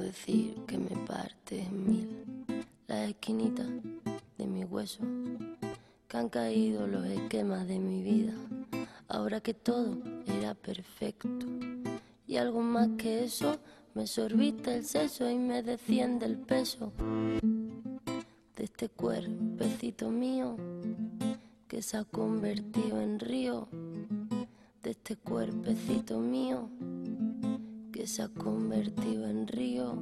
decir que me parte en mil las esquinitas de mi hueso, que han caído los esquemas de mi vida, ahora que todo era perfecto. Y algo más que eso, me sorbiste el seso y me desciende el peso de este cuerpecito mío que se ha convertido en río, de este cuerpecito mío que se ha convertido en río.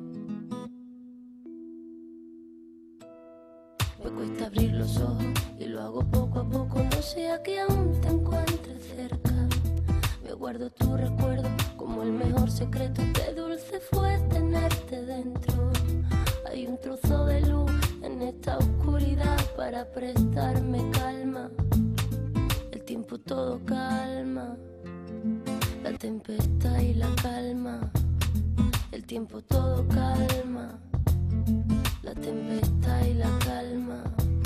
Me cuesta abrir los ojos y lo hago poco a poco, no sea que aún te encuentres cerca. Me guardo tu recuerdo como el mejor secreto, qué dulce fue tenerte dentro. Hay un trozo de luz en esta oscuridad para prestarme calma. El tiempo todo calma, la tempestad y la calma. El tiempo todo calma, la tempestad y la calma.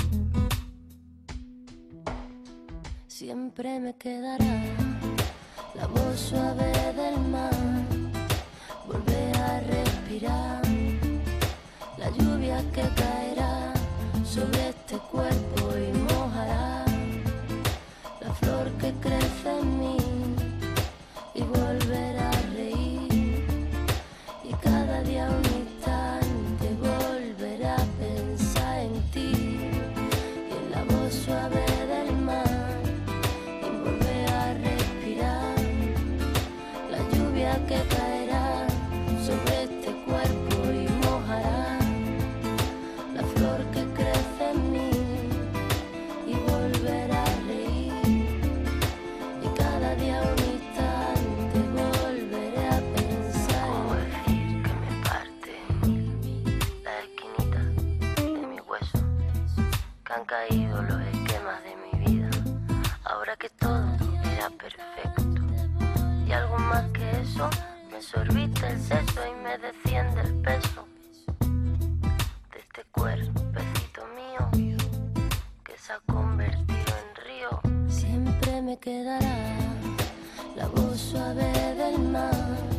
Siempre me quedará la voz suave del mar, volver a respirar, la lluvia que caerá sobre este cuerpo y mojará la flor que crece en mí, y volver a reír, y cada día un instante volver a pensar en ti, y en la voz suave del mar, y volver a respirar, la lluvia que caerá sobre este cuerpo y mojará la flor que crece en mí, y volver a reír, y cada día un instante volveré a pensar. ¿Cómo decir que me parte en mil la esquinita de mi hueso, que han caído los esquemas de mi vida, ahora que todo era perfecto? Y algo más que eso, me sorbiste el seso y me desciende el peso de este cuerpecito mío que se ha convertido en río. Siempre me quedará la voz suave del mar,